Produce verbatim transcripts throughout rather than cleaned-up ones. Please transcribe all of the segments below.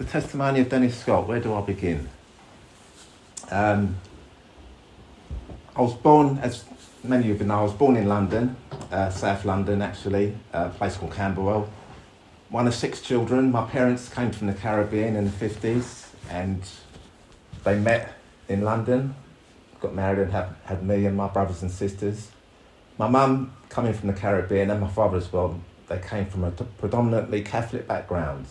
The testimony of Dennis Scott, where do I begin? Um, I was born, as many of you know, I was born in London, uh, South London actually, a place called Camberwell. One of six children. My parents came from the Caribbean in the fifties and they met in London, got married and had, had me and my brothers and sisters. My mum, coming from the Caribbean, and my father as well, they came from a predominantly Catholic background.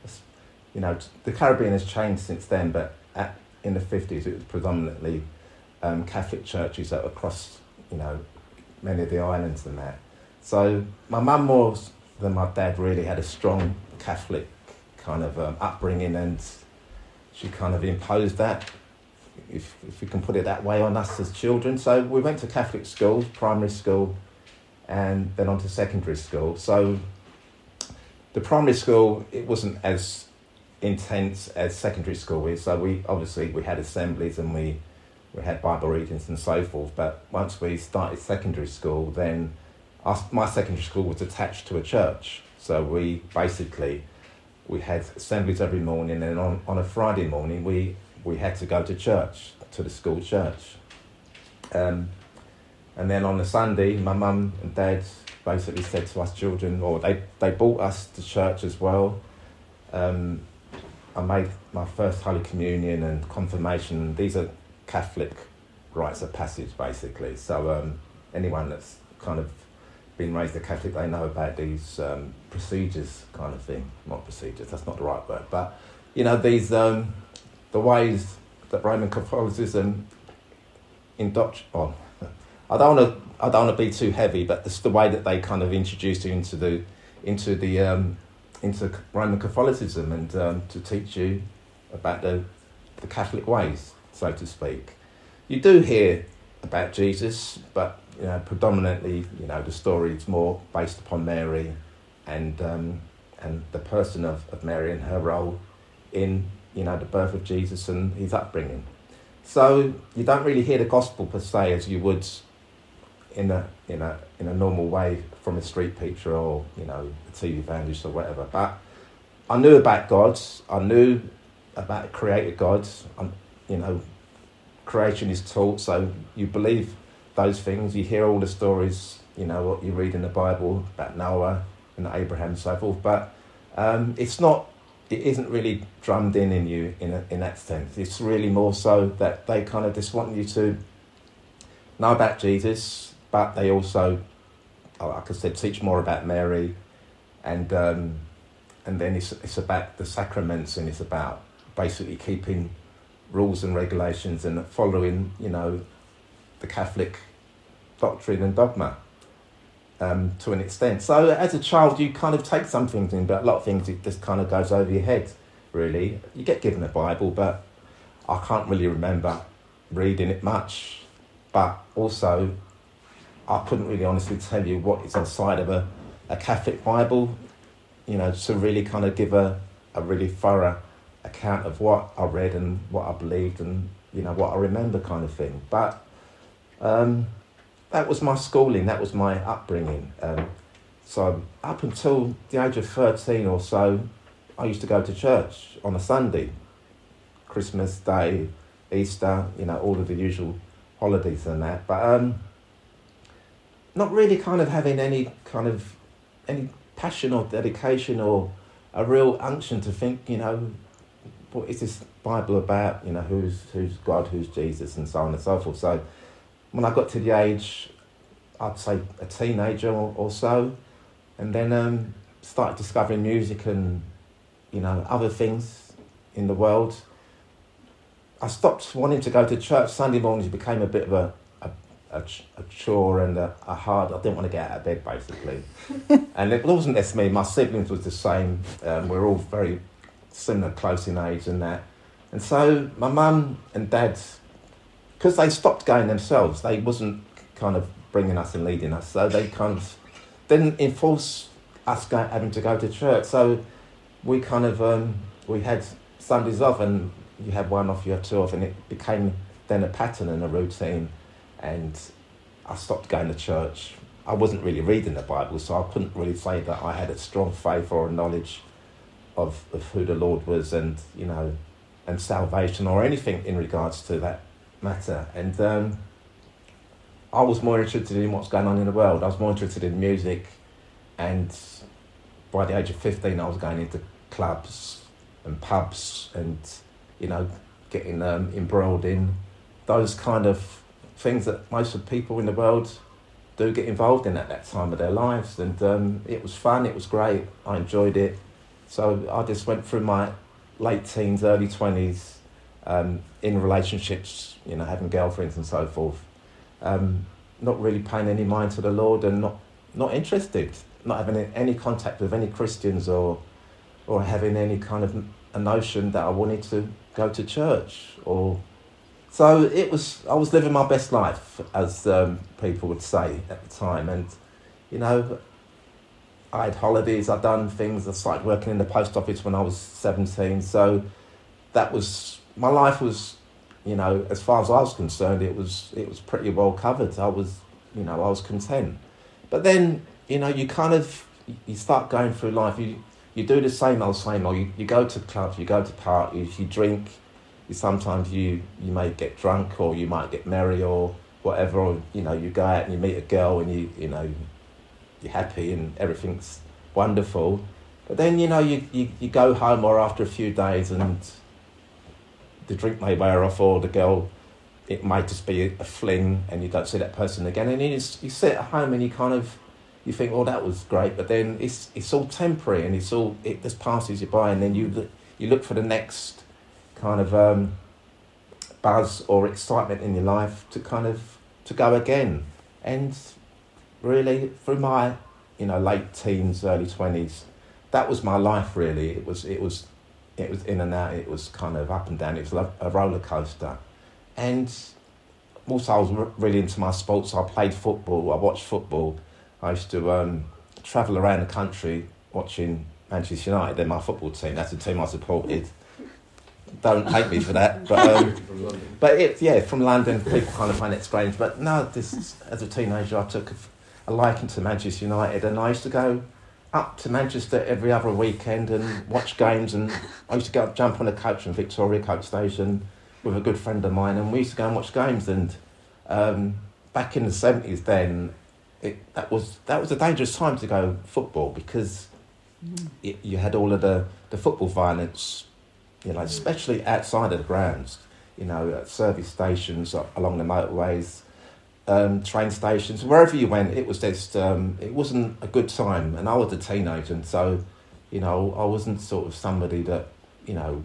You know, the Caribbean has changed since then, but at, in the fifties it was predominantly um, Catholic churches that were across, you know, many of the islands and that. So my mum more than my dad really had a strong Catholic kind of um, upbringing, and she kind of imposed that, if if we can put it that way, on us as children. So we went to Catholic school, primary school, and then on to secondary school. So the primary school, it wasn't as intense as secondary school is. So we obviously we had assemblies and we we had Bible readings and so forth. But once we started secondary school, then our, my secondary school was attached to a church. So we basically we had assemblies every morning, and on, on a Friday morning we we had to go to church, to the school church. Um, and then on a Sunday, my mum and dad basically said to us children, or they, they brought us to church as well. Um, I made my first Holy Communion and confirmation. These are Catholic rites of passage, basically. So um, anyone that's kind of been raised a Catholic, they know about these um, procedures kind of thing. Not procedures, that's not the right word. But, you know, these um, the ways that Roman Catholicism indoctr- oh, I don't want to I don't want to be too heavy, but it's the way that they kind of introduced you into the into the um, into Roman Catholicism, and um, to teach you about the the Catholic ways, so to speak. You do hear about Jesus, but you know, predominantly, you know, the story is more based upon Mary and um, and the person of, of Mary and her role in, you know, the birth of Jesus and his upbringing. So you don't really hear the gospel per se as you would in a in a in a normal way from a street preacher or, you know, a T V evangelist or whatever. But I knew about God. I knew about a creator God. I'm, you know, creation is taught, so you believe those things. You hear all the stories, you know, what you read in the Bible about Noah and Abraham and so forth. But um, it's not. It isn't really drummed in in you in a, in that sense. It's really more so that they kind of just want you to know about Jesus, but they also, like I said, teach more about Mary, and um, and then it's it's about the sacraments, and it's about basically keeping rules and regulations and following, you know, the Catholic doctrine and dogma um, to an extent. So as a child, you kind of take some things in, but a lot of things it just kind of goes over your head. Really, you get given a Bible, but I can't really remember reading it much. But also, I couldn't really honestly tell you what is inside of a, a Catholic Bible, you know, to really kind of give a, a really thorough account of what I read and what I believed and, you know, what I remember kind of thing. But um, that was my schooling, that was my upbringing. Um, so up until the age of thirteen or so, I used to go to church on a Sunday, Christmas Day, Easter, you know, all of the usual holidays and that. But um, not really kind of having any kind of, any passion or dedication or a real unction to think, you know, what is this Bible about? You know, who's who's God, who's Jesus, and so on and so forth. So when I got to the age, I'd say a teenager or, or so, and then um, started discovering music and, you know, other things in the world. I stopped wanting to go to church. Sunday mornings became a bit of a a, a, a chore and a, a hard. I didn't want to get out of bed, basically. And it wasn't just me. My siblings was the same. Um, we're all very similar, close in age and that. And so my mum and dad, because they stopped going themselves, they wasn't kind of bringing us and leading us, so they kind of didn't enforce us go, having to go to church. So we kind of, um, we had Sundays off, and you had one off, you had two off, and it became then a pattern and a routine. And I stopped going to church. I wasn't really reading the Bible, so I couldn't really say that I had a strong faith or a knowledge of, of who the Lord was, and you know, and salvation or anything in regards to that matter. And um, I was more interested in what's going on in the world. I was more interested in music, and by the age of fifteen, I was going into clubs and pubs, and you know, getting um, embroiled in those kind of things that most of the people in the world do get involved in at that time of their lives. And um, it was fun, it was great, I enjoyed it. So I just went through my late teens, early twenties, um, in relationships, you know, having girlfriends and so forth, um, not really paying any mind to the Lord, and not, not interested, not having any contact with any Christians, or or having any kind of a notion that I wanted to go to church. Or so it was. I was living my best life, as um, people would say at the time, and you know, I had holidays. I'd done things. I started working in the post office when I was seventeen. So that was my life. Was, you know, as far as I was concerned, it was it was pretty well covered. I was, you know, I was content. But then, you know, you kind of you start going through life. You you do the same old same old. You you go to clubs. You go to parties. You drink. You, sometimes you you may get drunk, or you might get merry, or whatever. Or you know, you go out and you meet a girl, and you you know, you're happy and everything's wonderful. But then, you know, you, you, you go home, or after a few days, and the drink may wear off, or the girl, it might just be a fling, and you don't see that person again. And you, just, you sit at home and you kind of, you think, oh, that was great. But then it's it's all temporary, and it's all, it just passes you by. And then you look, you look for the next kind of um, buzz or excitement in your life to kind of, to go again. And really, through my, you know, late teens, early twenties, that was my life. Really, it was, it was, it was in and out. It was kind of up and down. It was a roller coaster, and also I was really into my sports. I played football. I watched football. I used to um, travel around the country watching Manchester United. They're my football team. That's the team I supported. Don't hate me for that, but um, but it, yeah, from London, people kind of find it strange. But no, this, as a teenager, I took a, a liking to Manchester United, and I used to go up to Manchester every other weekend and watch games. And I used to go jump on a coach from Victoria Coach Station with a good friend of mine, and we used to go and watch games. And um, back in the seventies, then it, that was that was a dangerous time to go football, because mm. it, you had all of the, the football violence. You know, especially outside of the grounds, you know, at service stations, along the motorways, um, train stations, wherever you went, it was just, um, it wasn't a good time. And I was a teenager, and so, you know, I wasn't sort of somebody that, you know,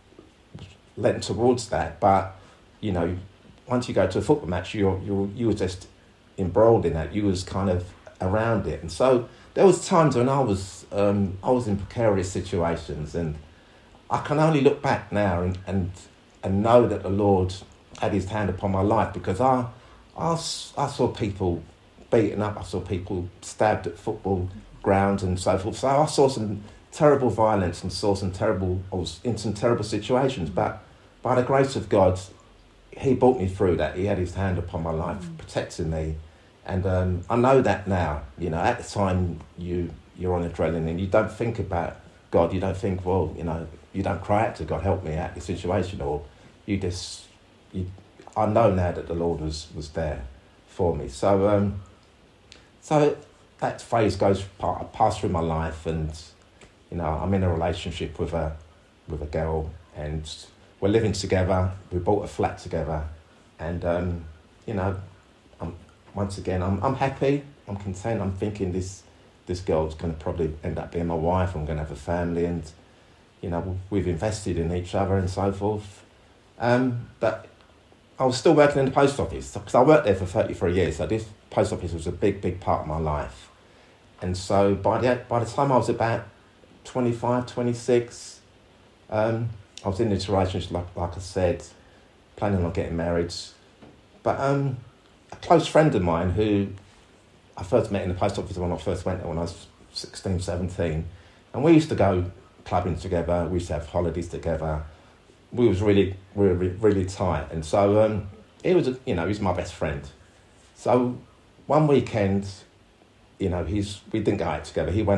lent towards that. But, you know, once you go to a football match, you you you were just embroiled in that. You was kind of around it. And so there was times when I was um, I was in precarious situations, and I can only look back now and, and and know that the Lord had his hand upon my life, because I, I, I saw people beaten up, I saw people stabbed at football grounds and so forth. So I saw some terrible violence and saw some terrible, I was in some terrible situations, but by the grace of God, he brought me through that. He had his hand upon my life, mm. protecting me. And um, I know that now. You know, at the time you, you're on adrenaline and you don't think about God. You don't think, well, you know, you don't cry out to God, help me out of the situation, or you just, you, I know now that the Lord was, was there for me. So um, so that phase goes, I pass through my life, and, you know, I'm in a relationship with a, with a girl, and we're living together, we bought a flat together, and, um, you know, I'm, once again, I'm, I'm happy, I'm content, I'm thinking this, this girl's going to probably end up being my wife, I'm going to have a family, and, you know, we've invested in each other and so forth. Um, but I was still working in the post office, because I worked there for thirty-three years, so this post office was a big, big part of my life. And so by the by the time I was about twenty-five, twenty-six, um, I was in this relationship, like, like I said, planning on getting married. But um, a close friend of mine who I first met in the post office when I first went there when I was sixteen, seventeen, and we used to go clubbing together, we used to have holidays together. We was really, really, really tight. And so um, he was, you know, he's my best friend. So one weekend, you know, he's we didn't go out together. He went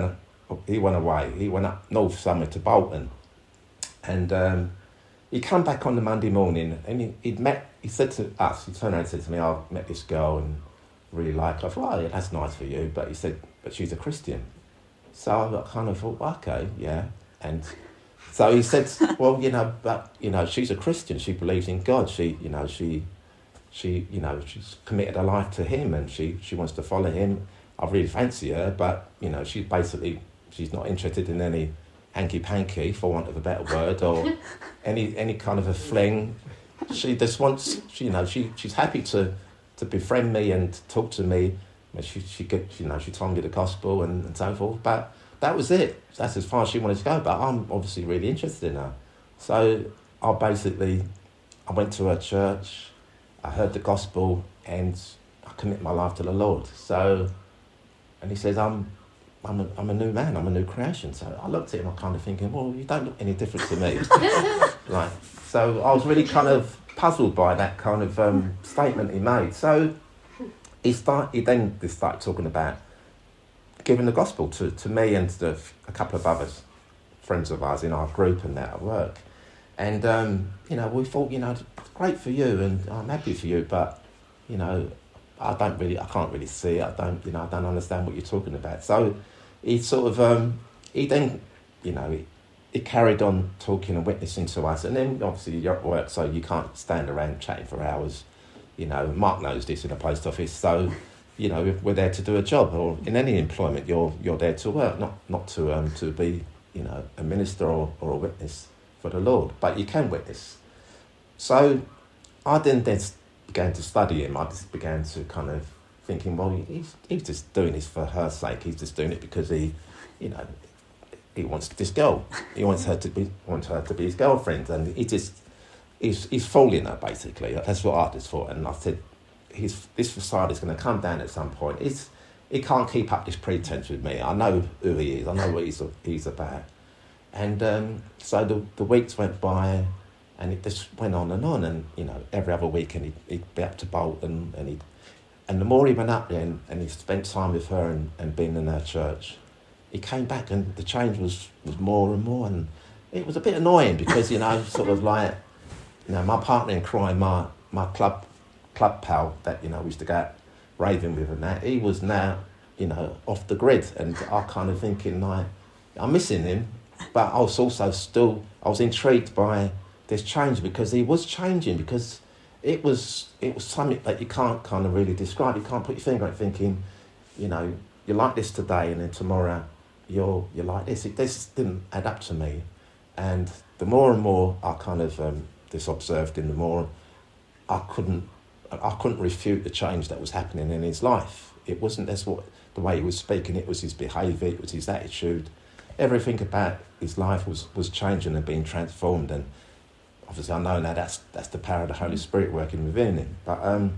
he went away. He went up north somewhere to Bolton. And um, he come back on the Monday morning and he, he'd met, he said to us, he turned around and said to me, I met this girl and really like her. I thought, oh, yeah, that's nice for you. But he said, but she's a Christian. So I kind of thought, okay, yeah. And so he said, well, you know, but, you know, she's a Christian. She believes in God. She, you know, she, she, you know, she's committed her life to him and she, she wants to follow him. I really fancy her, but, you know, she's basically, she's not interested in any hanky-panky, for want of a better word, or any any kind of a fling. She just wants, she, you know, she she's happy to, to befriend me and talk to me. She, she get, you know, she told me the gospel and, and so forth, but that was it. That's as far as she wanted to go, but I'm obviously really interested in her. So I basically, I went to her church, I heard the gospel, and I commit my life to the Lord. So, and he says, I'm, I'm a, I'm a new man, I'm a new creation. So I looked at him, I'm kind of thinking, well, you don't look any different to me. Like, so I was really kind of puzzled by that kind of um, statement he made. So he start, he then started talking about giving the gospel to, to me and to a couple of others, friends of ours in our group and that at work. And, um, you know, we thought, you know, it's great for you and I'm happy for you, but, you know, I don't really, I can't really see it. I don't, you know, I don't understand what you're talking about. So he sort of, um, he then, you know, he, he carried on talking and witnessing to us. And then obviously you're at work, so you can't stand around chatting for hours. You know, Mark knows this in the post office. So, you know, we're there to do a job, or in any employment, you're you're there to work, not not to um to be, you know, a minister or, or a witness for the Lord. But you can witness. So I then then began to study him. I just began to kind of thinking, well, he's he's just doing this for her sake. He's just doing it because he, you know, he wants this girl. He wants her to be wants her to be his girlfriend, and he just he's he's fooling her basically. That's what I just thought. And I said, his this facade is going to come down at some point. He's he can't keep up this pretense with me. I know who he is. I know what he's he's about. And um, so the the weeks went by, and it just went on and on. And you know, every other weekend he'd, he'd be up to Bolton, and he and the more he went up there and, and he spent time with her and, and being in her church, he came back and the change was, was more and more. And it was a bit annoying because, you know, sort of like, you know, my partner in crime, my my club club pal that, you know, we used to go out raving with and that, he was now, you know, off the grid. And I kind of thinking, like, I'm missing him, but I was also still, I was intrigued by this change because he was changing, because it was it was something that you can't kind of really describe. You can't put your finger on it thinking, you know, you're like this today and then tomorrow you're you're like this. It just didn't add up to me. And the more and more I kind of um, this observed him, the more I couldn't I couldn't refute the change that was happening in his life. It wasn't that's what the way he was speaking, it was his behaviour, it was his attitude. Everything about his life was, was changing and being transformed. And obviously I know now that's that's the power of the Holy Spirit working within him. But um,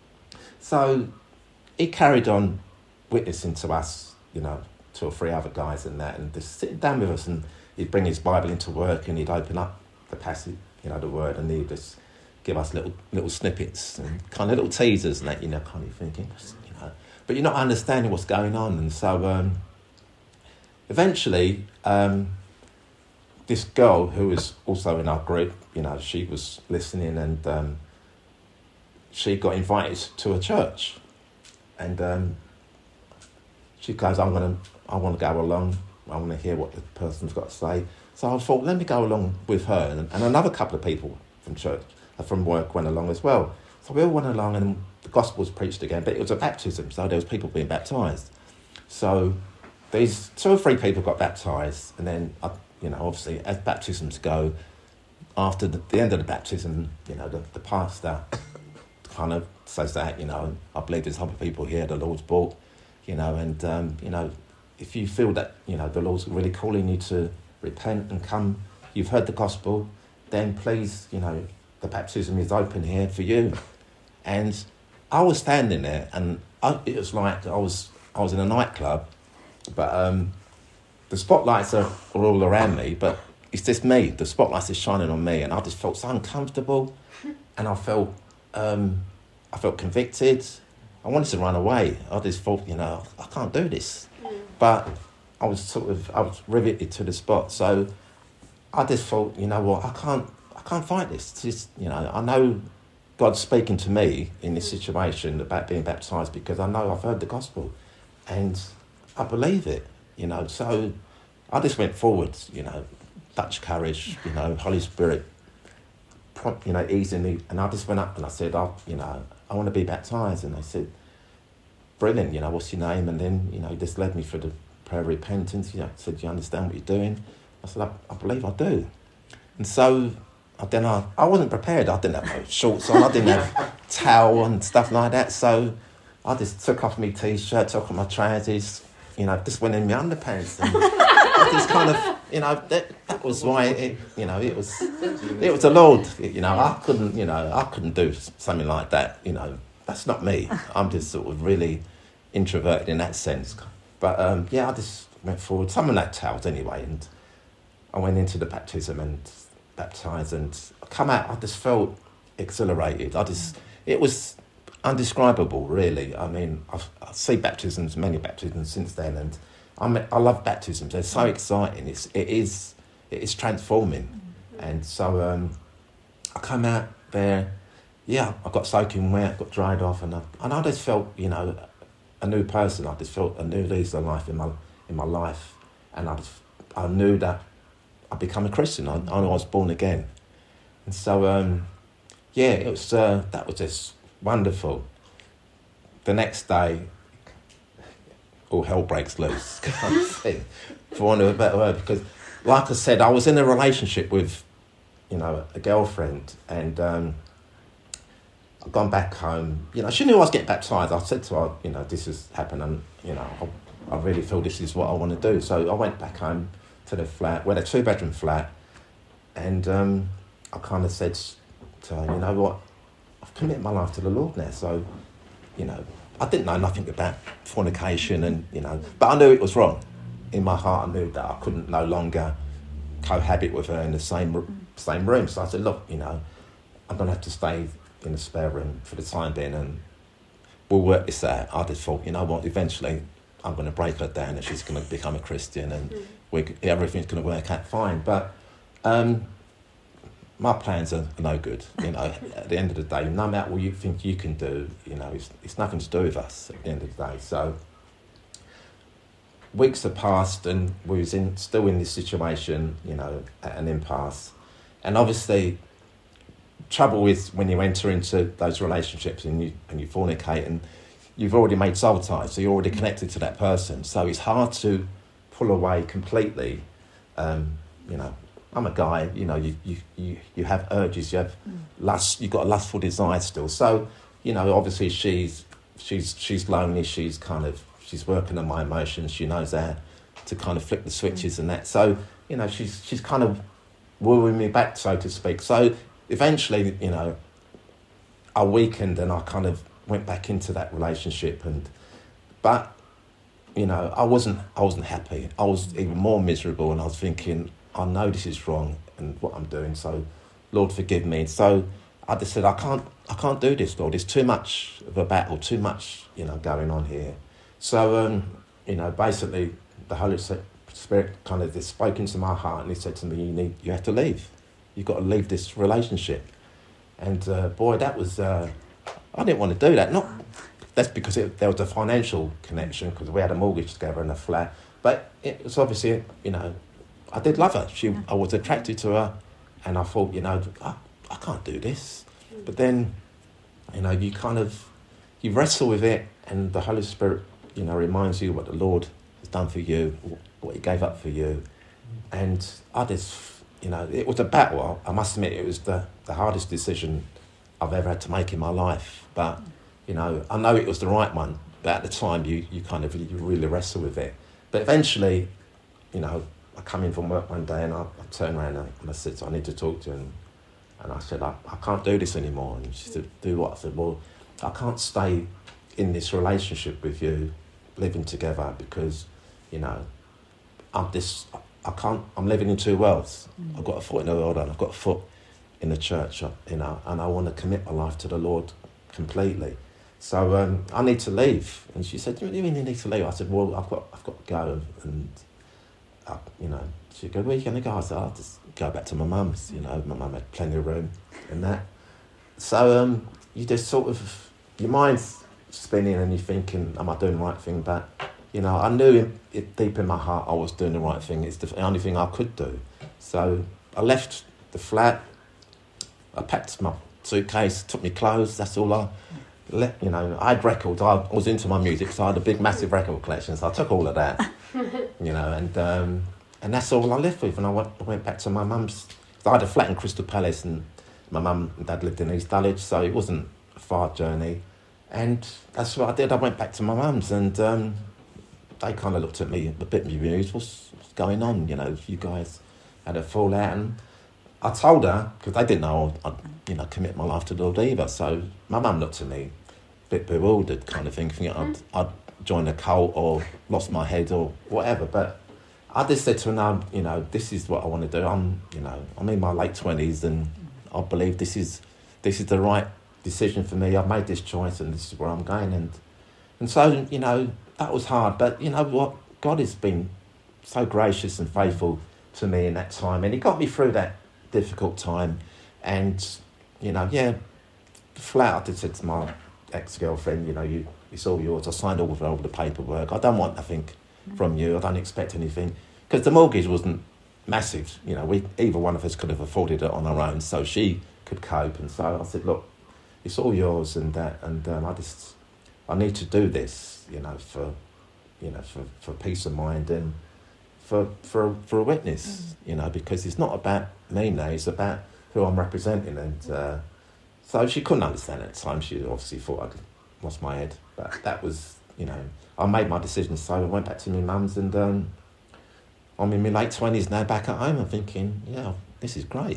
so he carried on witnessing to us, you know, two or three other guys and that, and just sitting down with us, and he'd bring his Bible into work and he'd open up the passage, you know, the word, and he'd just give us little little snippets and kind of little teasers and that, you know, kind of thinking, you know, but you're not understanding what's going on. And so um, eventually um, this girl who was also in our group, you know, she was listening, and um, she got invited to a church, and um, she goes, I'm gonna, I want to go along. I want to hear what the person's got to say. So I thought, let me go along with her, and, and another couple of people from church, from work, went along as well. So we all went along, and the gospel was preached again, but it was a baptism, so there was people being baptised. So these two or three people got baptised, and then, you know, obviously, as baptisms go, after the, the end of the baptism, you know, the, the pastor kind of says that, you know, I believe there's a couple of people here, the Lord's brought, you know, and, um, you know, if you feel that, you know, the Lord's really calling you to repent and come, you've heard the gospel, then please, you know, the baptism is open here for you. And I was standing there, and I, it was like I was I was in a nightclub, but um, the spotlights are, are all around me, but it's just me. The spotlights is shining on me, and I just felt so uncomfortable, and I felt um, I felt convicted. I wanted to run away. I just thought, you know, I can't do this. But I was sort of, I was riveted to the spot. So I just thought, you know what, I can't, I can't fight this. It's just, you know, I know God's speaking to me in this situation about being baptised because I know I've heard the gospel and I believe it, you know. So I just went forward, you know, Dutch courage, you know, Holy Spirit, prompt, you know, easing me. And I just went up and I said, oh, you know, I want to be baptised. And they said, brilliant, you know, what's your name? And then, you know, he just led me through the prayer of repentance. You know, said, do you understand what you're doing? I said, I, I believe I do. And so I then I, I wasn't prepared. I didn't have no shorts on. I didn't have towel and stuff like that. So I just took off my t-shirt, took off my trousers, you know, just went in my underpants. And I just kind of, you know, that, that was why it, you know, it was, it was the Lord. You know, I couldn't, you know, I couldn't do something like that. You know, that's not me. I'm just sort of really introverted in that sense. But um, yeah, I just went forward. Someone had towels anyway, and I went into the baptism and baptised, and I come out. I just felt exhilarated. I just, it was undescribable, really. I mean, I've, I've seen baptisms, many baptisms since then, and I mean, I love baptisms. They're so exciting. It's, it is, it is transforming, and so um, I come out there. Yeah, I got soaking wet, got dried off, and I, and I just felt, you know, a new person. I just felt a new lease of life in my in my life, and I just, I knew that I'd become a Christian. I, I knew I was born again, and so um, yeah, it was uh, that was just wonderful. The next day, all hell breaks loose, kind of thing, for want of a better word. Because, like I said, I was in a relationship with, you know, a girlfriend, and um, I've gone back home. You know, she knew I was getting baptised. I said to her, you know, this has happened, and you know, I, I really feel this is what I want to do. So I went back home to the flat. We had a two-bedroom flat, and um, I kind of said to her, you know what, I've committed my life to the Lord now. So, you know, I didn't know nothing about fornication, and you know, but I knew it was wrong. In my heart, I knew that I couldn't no longer cohabit with her in the same same room. So I said, look, you know, I'm gonna have to stay in the spare room for the time being, and we'll work this out. I just thought, you know what, eventually I'm going to break her down and she's going to become a Christian, and mm. we, everything's going to work out fine. But um, my plans are no good. You know, at the end of the day, no matter what you think you can do, you know, it's, it's nothing to do with us at the end of the day. So weeks have passed, and we was in still in this situation, you know, at an impasse. And obviously, trouble is when you enter into those relationships and you and you fornicate, and you've already made soul ties, so you're already connected to that person. So it's hard to pull away completely. Um, you know, I'm a guy. You know, you you you, you have urges, you have lust, you've got a lustful desire still. So you know, obviously she's she's she's lonely. She's kind of she's working on my emotions. She knows how to kind of flick the switches and that. So you know, she's she's kind of wooing me back, so to speak. So eventually, you know, I weakened and I kind of went back into that relationship, and but you know, I wasn't I wasn't happy. I was even more miserable, and I was thinking, I know this is wrong and what I'm doing, so Lord forgive me. So I just said, I can't I can't do this, Lord. It's too much of a battle, too much, you know, going on here. So um, you know, basically the Holy Spirit kind of just spoke into my heart, and he said to me, you need you have to leave. You've got to leave this relationship. And uh, boy, that was, uh, I didn't want to do that. Not that's because it, there was a financial connection, because we had a mortgage together in a flat. But it was obviously, you know, I did love her. She, I was attracted to her, and I thought, you know, I, I can't do this. But then, you know, you kind of, you wrestle with it, and the Holy Spirit, you know, reminds you what the Lord has done for you, what he gave up for you. And I just, you know, it was a battle. I must admit, it was the, the hardest decision I've ever had to make in my life. But, you know, I know it was the right one. But at the time, you, you kind of you really wrestle with it. But eventually, you know, I come in from work one day, and I, I turn around and, and I said, I need to talk to her. And, and I said, I, I can't do this anymore. And she said, do what? I said, well, I can't stay in this relationship with you, living together, because, you know, I'm this... I can't, I'm living in two worlds. Mm. I've got a foot in the world and I've got a foot in the church, you know, and I want to commit my life to the Lord completely. So um, I need to leave. And she said, what do you mean you need to leave? I said, well, I've got I've got to go and I, you know, she'd go, where are you going to go? I said, I'll just go back to my mum's, you know, my mum had plenty of room and that. So um, you just sort of, your mind's spinning and you're thinking, am I doing the right thing? But, you know, I knew it, it deep in my heart I was doing the right thing. It's the only thing I could do. So I left the flat, I packed my suitcase, took my clothes, that's all I left, you know. I had records, I was into my music, so I had a big, massive record collection, so I took all of that, you know, and um, and that's all I left with. And I went, I went back to my mum's. So I had a flat in Crystal Palace, and my mum and dad lived in East Dulwich, so it wasn't a far journey. And that's what I did. I went back to my mum's, and um, they kind of looked at me a bit bemused. What's, what's going on? You know, you guys had a fallout, and I told her, because they didn't know I'd, you know, commit my life to the Lord either. So my mum looked at me, a bit bewildered, kind of thing, thinking I'd, I'd joined a cult or lost my head or whatever. But I just said to her, no, you know, this is what I want to do. I'm, you know, I'm in my late twenties, and I believe this is this is the right decision for me. I've made this choice, and this is where I'm going. And and so, you know, that was hard. But you know what? God has been so gracious and faithful to me in that time, and He got me through that difficult time. And you know, yeah, flat I did said to my ex-girlfriend, you know, you it's all yours. I signed all of all the paperwork. I don't want nothing from you. I don't expect anything, because the mortgage wasn't massive. You know, we either one of us could have afforded it on our own, so she could cope. And so I said, look, it's all yours, and that, and um, I just I need to do this, you know, for you know for, for peace of mind and for for for a witness, you know, because it's not about me now. It's about who I'm representing. And uh, so she couldn't understand at the time. She obviously thought I'd lost my head, but that was, you know, I made my decision. So I went back to my mum's, and um, I'm in my late twenties now, back at home. I'm thinking, yeah, this is great.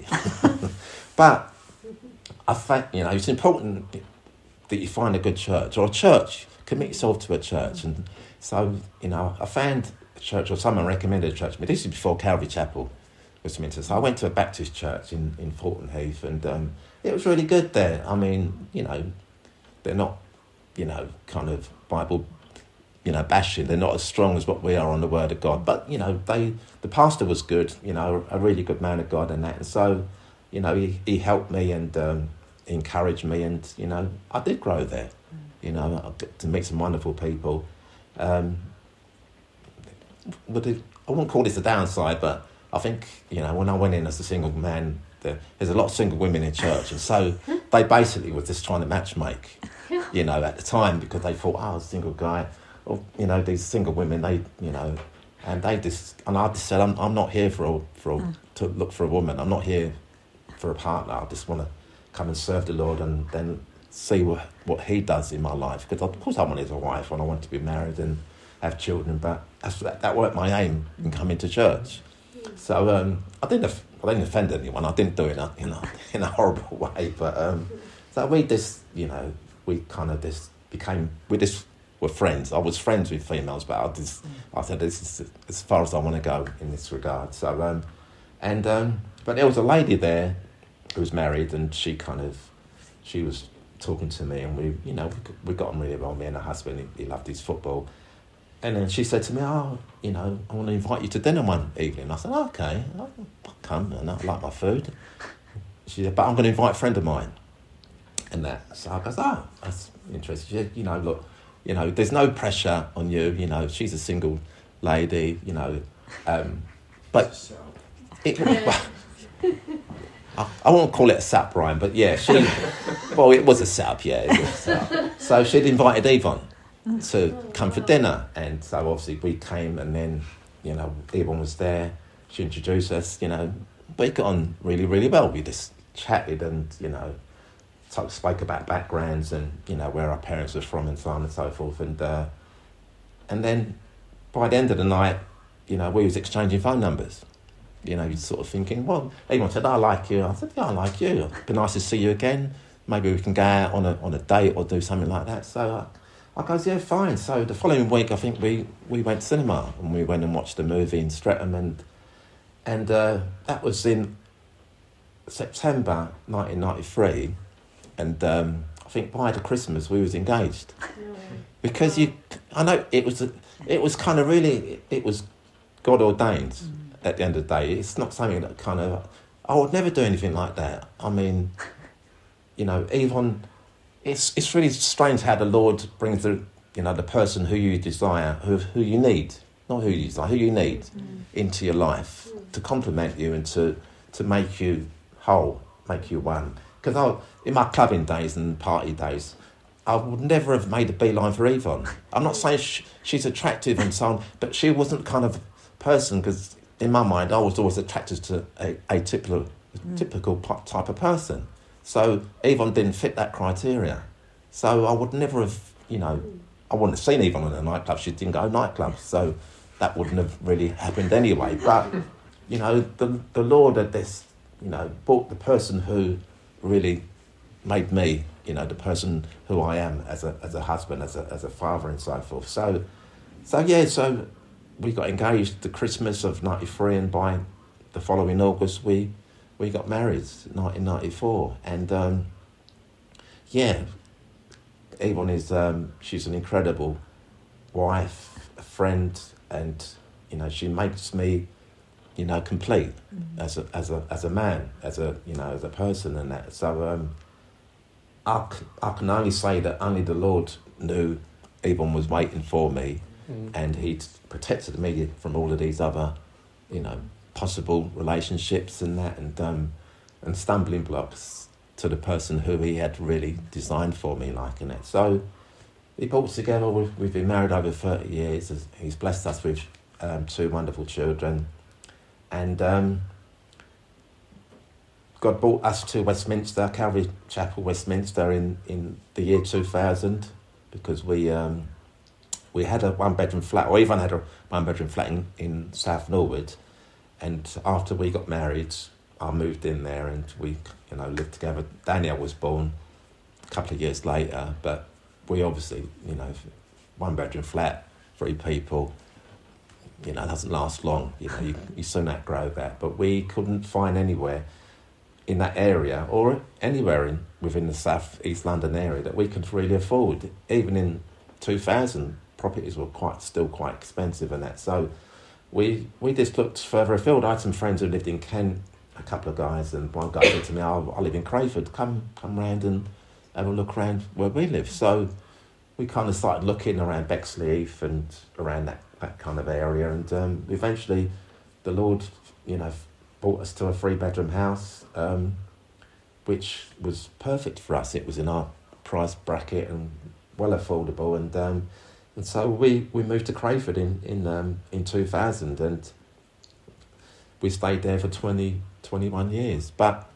But I think, you know, it's important that you find a good church, or a church. Commit yourself to a church. And so, you know, I found a church, or someone recommended a church. But this is before Calvary Chapel, Westminster. So I went to a Baptist church in, in Thornton Heath, and um, it was really good there. I mean, you know, they're not, you know, kind of Bible, you know, bashing. They're not as strong as what we are on the Word of God. But, you know, they the pastor was good, you know, a really good man of God and that. And so, you know, he, he helped me and um, encouraged me. And, you know, I did grow there. You know, I got to meet some wonderful people. Um, but it, I won't call this a downside, but I think, you know, when I went in as a single man, there, there's a lot of single women in church. And so they basically were just trying to matchmake, you know, at the time, because they thought, oh, a single guy. Or, you know, these single women, they, you know, and they just, and I just said, I'm, I'm not here for a, for a, to look for a woman. I'm not here for a partner. I just want to come and serve the Lord, and then see what, what He does in my life. Because of course I wanted a wife, and I wanted to be married and have children, but that's, that, that weren't my aim in coming to church. So um, I didn't, I didn't offend anyone. I didn't do it in a, in a, in a horrible way. But um, so we just, you know, we kind of just became, we just were friends. I was friends with females, but I just, I said, this is as far as I want to go in this regard. So, um, and um, but there was a lady there who was married, and she kind of, she was talking to me, and we, you know, we, we got on really well. Me and her husband, he, he loved his football. And then she said to me, oh, you know, I want to invite you to dinner one evening. I said, oh, okay, I'll come, and I like my food. She said, but I'm going to invite a friend of mine. And that, so I goes, oh, that's interesting. She said, you know, look, you know, there's no pressure on you, you know, she's a single lady, you know, um, but it, well, I, I won't call it a sap, Brian, but yeah, she, well, it was a sap, yeah, it was a sap. So she'd invited Yvonne to come for dinner, and so obviously we came, and then, you know, Yvonne was there, she introduced us, you know, we got on really, really well. We just chatted and, you know, talk, spoke about backgrounds and, you know, where our parents were from and so on and so forth, and uh, and then by the end of the night, you know, we was exchanging phone numbers. You know, you're sort of thinking, well, Yvonne said, I like you. I said, yeah, I like you. It'd be nice to see you again. Maybe we can go out on a on a date or do something like that. So I, I goes, yeah, fine. So the following week, I think we, we went to cinema, and we went and watched a movie in Streatham, and and uh, that was in September nineteen ninety-three, and um, I think by the Christmas we was engaged. No. Because you, I know it was it was kind of really it was God ordained mm. at the end of the day. It's not something that kind of, I would never do anything like that. I mean, you know, even, it's it's really strange how the Lord brings the, you know, the person who you desire, who who you need, not who you desire, who you need mm. into your life mm. to complement you and to, to make you whole, make you one. Because in my clubbing days and party days, I would never have made a beeline for Yvonne. I'm not saying she, she's attractive and so on, but she wasn't the kind of person, because in my mind, I was always attracted to a, a typical, mm. typical type of person. So Yvonne didn't fit that criteria. So I would never have, you know, I wouldn't have seen Yvonne in a nightclub. She didn't go to nightclubs, so that wouldn't have really happened anyway. But, you know, the the Lord had this, you know, brought the person who really made me, you know, the person who I am as a as a husband, as a as a father, and so forth. So, so yeah, so we got engaged the Christmas of ninety-three, and by the following August we we got married, nineteen ninety-four, and um, yeah, Yvonne is um, she's an incredible wife, a friend, and you know she makes me, you know, complete mm-hmm. as a as a as a man, as a you know as a person, and that. So um, I I can only say that only the Lord knew Yvonne was waiting for me, mm-hmm. and He'd protected me from all of these other, you know, possible relationships and that, and um, and stumbling blocks to the person who He had really designed for me, like in it. So He brought us together. We've, we've been married over thirty years. He's blessed us with um, two wonderful children. And um, God brought us to Westminster, Calvary Chapel, Westminster, in, in the year two thousand, because we um, we had a one-bedroom flat, or even had a one-bedroom flat in, in South Norwood. And after we got married, I moved in there, and we, you know, lived together. Danielle was born a couple of years later, but we obviously, you know, one-bedroom flat, three people, you know, it doesn't last long. You know, you, you soon outgrow that. But we couldn't find anywhere in that area, or anywhere in within the South East London area, that we could really afford. Even in two thousand, properties were quite still quite expensive and that. So we we just looked further afield. I had some friends who lived in Kent, a couple of guys, and one guy said to me, "I, I live in Crayford. Come come round and have a look around where we live." So we kind of started looking around Bexley Heath and around that, that kind of area, and um, eventually the Lord, you know, brought us to a three-bedroom house, um, which was perfect for us. It was in our price bracket and well affordable, and um, and so we, we moved to Crayford in in um, in two thousand, and we stayed there for twenty, twenty-one years. But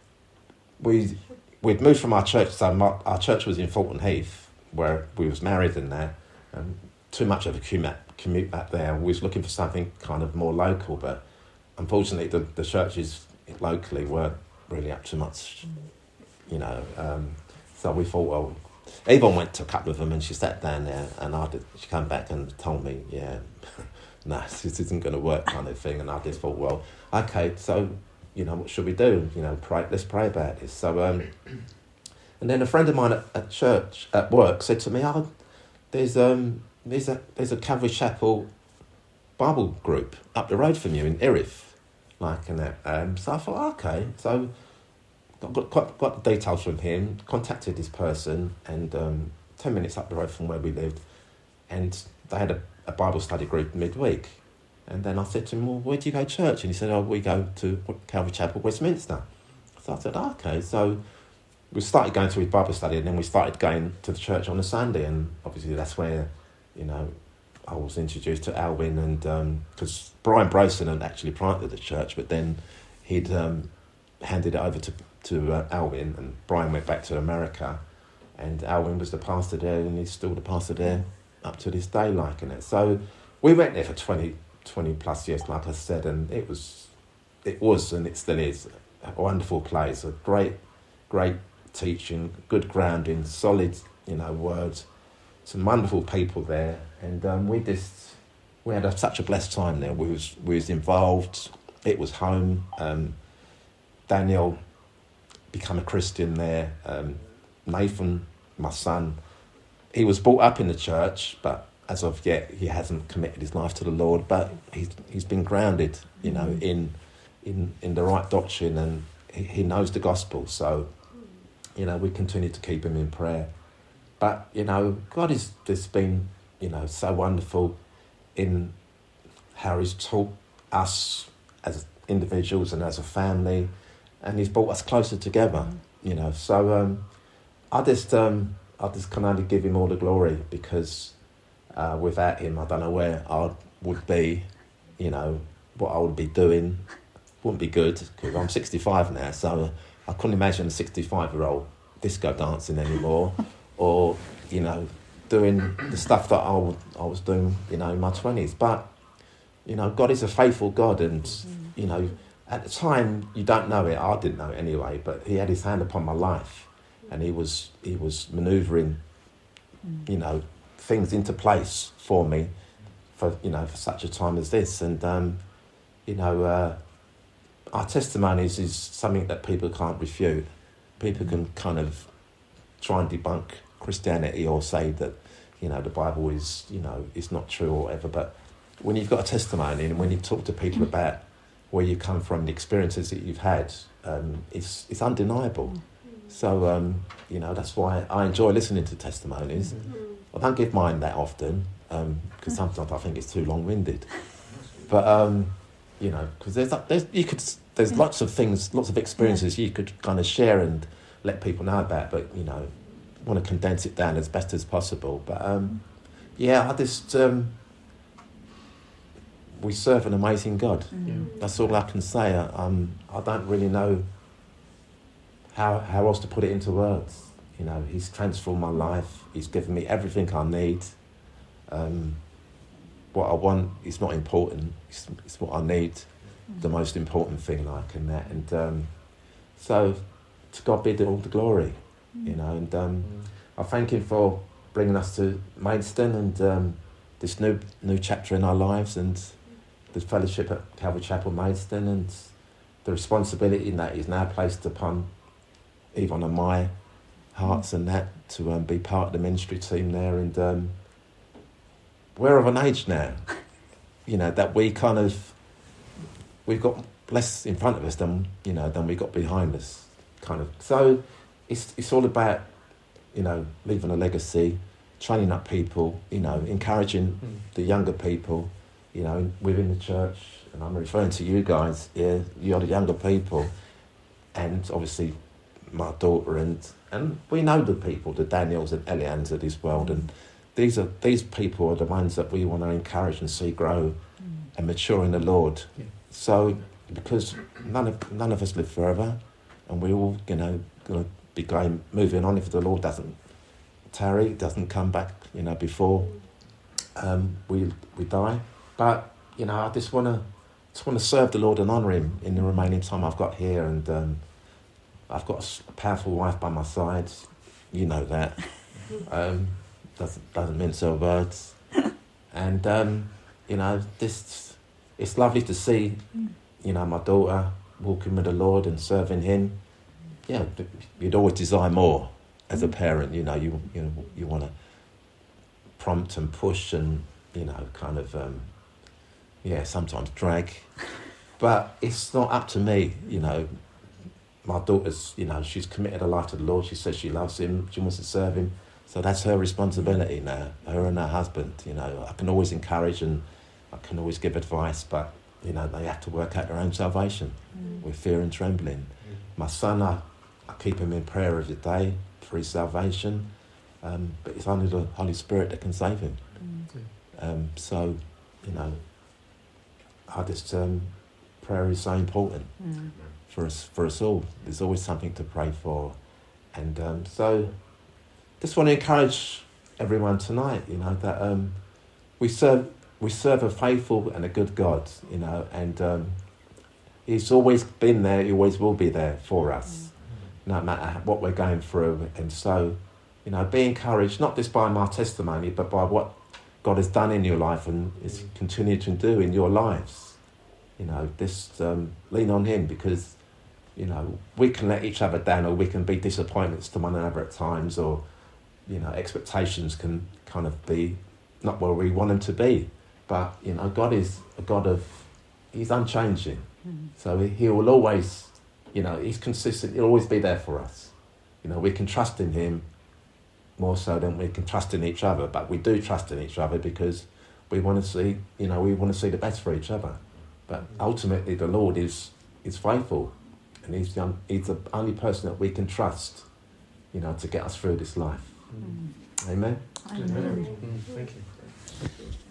we we'd moved from our church, so my, our church was in Fulton Heath, where we was married in there, and too much of a commute, commute back there. We was looking for something kind of more local, but unfortunately the, the churches locally weren't really up to much, you know. Um, so we thought, well, Yvonne went to a couple of them, and she sat down there, and I did, she came back and told me, yeah, no, this isn't going to work, kind of thing. And I just thought, well, okay, so, you know, what should we do? You know, pray, let's pray about this. So, um, and then a friend of mine at, at church, at work, said to me, oh, there's um, there's a there's a Calvary Chapel Bible group up the road from you in Erith, like, and that. Um, so I thought, okay, so got got got the details from him, contacted this person, and um, ten minutes up the road from where we lived, and they had a, a Bible study group midweek. And then I said to him, well, where do you go to church? And he said, oh, we go to Calvary Chapel, Westminster. So I said, okay. So we started going to his Bible study, and then we started going to the church on a Sunday, and obviously that's where, you know, I was introduced to Alwyn, and because um, Brian Brosen had actually planted the church, but then he'd um, handed it over to, to uh, Alwyn, and Brian went back to America, and Alwyn was the pastor there, and he's still the pastor there up to this day, liking it. So we went there for twenty, twenty plus years, like I said, and it was, it was, and it still is, a wonderful place, a great, great teaching, good grounding, solid, you know, words, some wonderful people there, and um, we just, we had a, such a blessed time there. We was, we was involved, it was home. Um, Daniel became a Christian there. Um, Nathan, my son, he was brought up in the church, but as of yet, he hasn't committed his life to the Lord, but he's he's been grounded, you know, mm. in in in the right doctrine, and he, he knows the gospel. So, you know, we continue to keep him in prayer. But, you know, God has just been, you know, so wonderful in how he's taught us as individuals and as a family, and he's brought us closer together, you know. So um, I just um, I just can only give him all the glory, because uh, without him, I don't know where I would be, you know, what I would be doing wouldn't be good, because I'm sixty-five now, so I couldn't imagine a sixty-five-year-old disco dancing anymore, or, you know, doing the stuff that I, would, I was doing, you know, in my twenties. But, you know, God is a faithful God, and, you know, at the time, you don't know it, I didn't know it anyway, but he had his hand upon my life, and he was he was manoeuvring, you know, things into place for me, for, you know, for such a time as this. And, um, you know, uh, our testimonies is something that people can't refute. People can kind of try and debunk Christianity or say that, you know, the Bible is, you know, is not true or whatever. But when you've got a testimony, and when you talk to people about where you come from, the experiences that you've had, um, it's it's undeniable. So, um, you know, that's why I enjoy listening to testimonies. I don't give mine that often, because um, sometimes I think it's too long-winded. But, um, you know, because there's, there's, you could, there's lots of things, lots of experiences you could kind of share and let people know about, but, you know, want to condense it down as best as possible. But, um, yeah, I just... Um, we serve an amazing God. Mm. That's all I can say. I, um, I don't really know how how else to put it into words. You know, he's transformed my life. He's given me everything I need. Um, what I want is not important. It's, it's what I need, mm. the most important thing, like, in that. And um, so, to God be all the glory. Mm. You know, and um, mm. I thank him for bringing us to Maidstone, and um, this new new chapter in our lives, and the fellowship at Calvary Chapel Maidstone, and the responsibility that is now placed upon even on my hearts and that, to um, be part of the ministry team there. And um, we're of an age now, you know, that we kind of, we've got less in front of us than, you know, than we got behind us, kind of. So it's it's all about, you know, leaving a legacy, training up people, you know, encouraging mm. the younger people, you know, within the church. And I'm referring to you guys, yeah, you're the younger people, and obviously my daughter, and and we know the people, the Daniels and Elians of this world, and these are these people are the ones that we want to encourage and see grow mm. and mature in the Lord. Yeah. So, because none of none of us live forever, and we all, you know, going to be going moving on if the Lord doesn't tarry, doesn't come back, you know, before um, we we die. But, you know, I just want to just want to serve the Lord and honour him in the remaining time I've got here. And um, I've got a powerful wife by my side. You know that. Um, doesn't, doesn't mince her words. And, um, you know, this it's lovely to see, you know, my daughter walking with the Lord and serving him. Yeah, you'd always desire more as a parent. You know, you, you, know, you want to prompt and push and, you know, kind of... Um, yeah, sometimes drag, but it's not up to me, you know. My daughter's, you know, she's committed her life to the Lord. She says she loves him, she wants to serve him, so that's her responsibility now, her and her husband. You know, I can always encourage and I can always give advice, but, you know, they have to work out their own salvation mm. with fear and trembling. Mm. My son, I, I keep him in prayer every day for his salvation, um, but it's only the Holy Spirit that can save him. Mm. Um, so, you know, I just, um, prayer is so important mm. for us for us all. There's always something to pray for. And um, so just want to encourage everyone tonight, you know, that um, we serve we serve a faithful and a good God, you know, and um, he's always been there, he always will be there for us, mm. no matter what we're going through. And so, you know, be encouraged, not just by my testimony, but by what God has done in your life and is continuing to do in your lives. You know, just um, lean on him, because, you know, we can let each other down, or we can be disappointments to one another at times, or, you know, expectations can kind of be not where we want them to be. But, you know, God is a God of, he's unchanging. Mm. So he, he will always, you know, he's consistent, he'll always be there for us. You know, we can trust in him more so than we can trust in each other, but we do trust in each other because we want to see, you know, we want to see the best for each other. But ultimately the Lord is is faithful, and he's the, he's the only person that we can trust, you know, to get us through this life. Mm. Amen? Amen. Amen. Thank you.